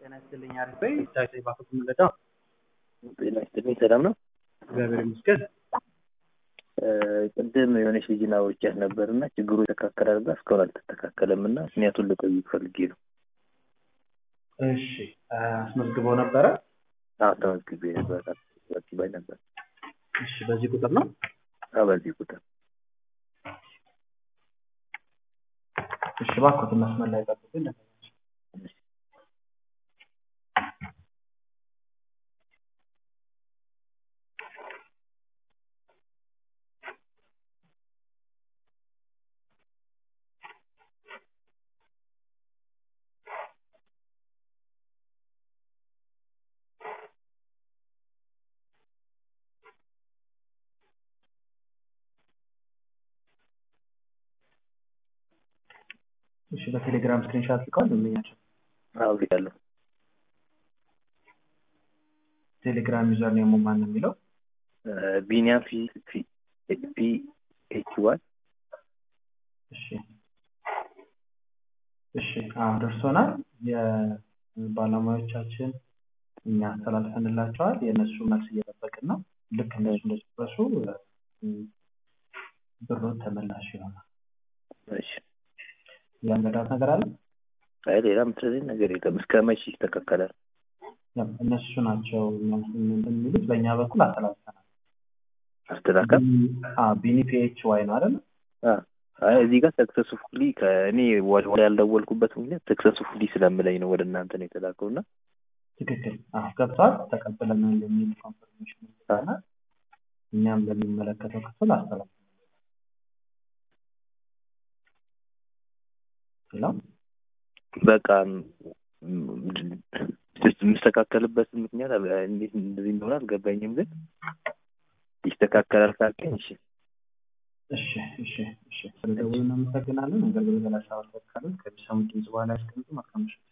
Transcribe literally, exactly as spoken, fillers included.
ጤና ይስጥልኝ አሪፍ በይ ታይታይ ባፈቱ ምለታው ጤና ይስጥልኝ ሰላም ነው እግዚአብሔር ይመስገን ቅድም የሆነች ልጅና ወጭት ነበርና ችግሩ ተካከራል ጋር እስካሁን አልተስተካከለምና ምክንያቱም ልጠይቅ ፈልጌ ነው እሺ አስመዝግበው ነበር አዎ ተመዝግቤ ነበር ባይ ነበር እሺ በዚህ ቁጥር ነው አዎ በዚህ ቁጥር እሺ ባኮት መስመር ላይ ተጠብቁኝ እሺ በቴሌግራም ስክሪንሾት ልከዋል እንደኛቸው አዎ ልካለሁ ቴሌግራም ዩዘር ኔሙ ማን ነው የሚለው ቢኒያም ፊ ፊ ፒ ኤች ዋይ እሺ እሺ አሁን ደርሶናል የባለሙያዎቻችን እኛ አስተላልፈንላቸዋል የነሱ መልስ እየጠበቅን ነው ልክ እነሱ እንደጨረሱ ብሩ ተመላሽ ይሆናል እሺ ያንገዳት ነገር አለ አይ ሌላ ምትለኝ ነገር የለም እስከ መቼ ይስተካከላል እነሱ ናቸው የሚሉት በእኛ በኩል አስተላልፈናል አስተላልፈን አዎ ቢኒ ፒኤች ዋይ ነው አይደል አይ እዚህ ጋር ሰክሰስፉሊ ከእኔ ወደ ያልደወልኩበት ምክንያት ሰክሰስፉሊ ስለምለኝ ነው ወደ እናንተ ነው የተላከውና ትክክል አዎ ገብቷል ተቀበለናል የሚል ኮንፈርሜሽን ስለሆነ እኛም ለሚመለከተው ክፍል አስተላልፈናል ሰላም በቃ ምስተካከልበት ምክንያት እንዴት እንደዚህ እንደሆነ አልገባኝም ግን ይስተካከላል ካልከኝ እሺ እሺ እሺ እሺ ስለደወልን እናመሰግናለን ነገር ግን ለላሳው ተካለን ከቢሰሙ ድምጽ በኋላ ያስቀምጡ ማከምሽ